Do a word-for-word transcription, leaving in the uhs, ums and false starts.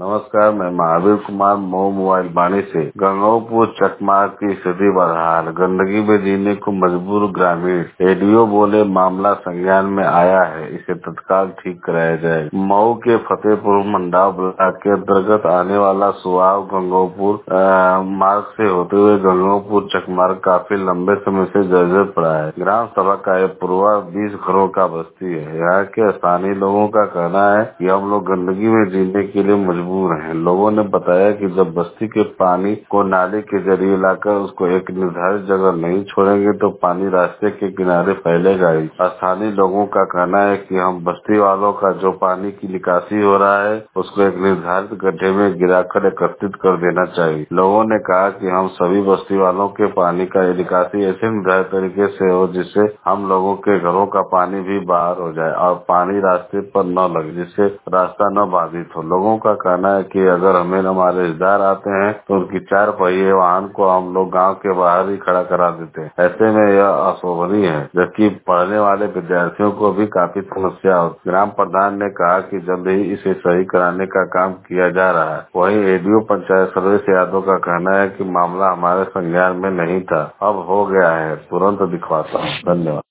नमस्कार, मैं महावीर कुमार मऊ मोबाइल वाणी से। गंगोपुर चकमार की स्थिति बदहाल, गंदगी में जीने को मजबूर ग्रामीण। एडीओ बोले मामला संज्ञान में आया है, इसे तत्काल ठीक कराया जाए। मऊ के फतेहपुर मंडाव ब्लॉक के अंतर्गत आने वाला सुहाव गंगोपुर मार्ग से होते हुए गंगोपुर चकमार काफी लंबे समय से जर्जर पड़ा है। ग्राम सभा का यह पूर्वा बीस घरों का बस्ती है। यहाँ के स्थानीय लोगों का कहना है कि हम लोग गंदगी में जीने के लिए मजबूर हैं। लोगों ने बताया कि जब बस्ती के पानी को नाले के जरिए लाकर उसको एक निर्धारित जगह नहीं छोड़ेंगे तो पानी रास्ते के किनारे फैलेगा ही। स्थानीय लोगों का कहना है कि हम बस्ती वालों का जो पानी की निकासी हो रहा है उसको एक निर्धारित गड्ढे में गिराकर एकत्रित कर देना चाहिए। लोगों ने कहा कि हम सभी बस्ती वालों के पानी का निकासी ऐसे निर्धारित तरीके से हो जिससे हम लोगों के घरों का पानी भी बाहर हो जाए और पानी रास्ते पर न लगे, जिससे रास्ता न बाधित हो। लोगों का कहना है कि अगर हमें हमारे रिश्तेदार आते हैं तो उनकी चार पहिए वाहन को हम लोग गांव के बाहर ही खड़ा करा देते हैं। ऐसे में यह अशोभनीय है, जबकि पढ़ने वाले विद्यार्थियों को भी काफी समस्या हो। ग्राम प्रधान ने कहा कि जल्द ही इसे सही कराने का काम किया जा रहा है। वहीं एडीओ पंचायत सर्वेश यादव का कहना है कि मामला हमारे संज्ञान में नहीं था, अब हो गया है, तुरंत दिखवाता हूँ। धन्यवाद।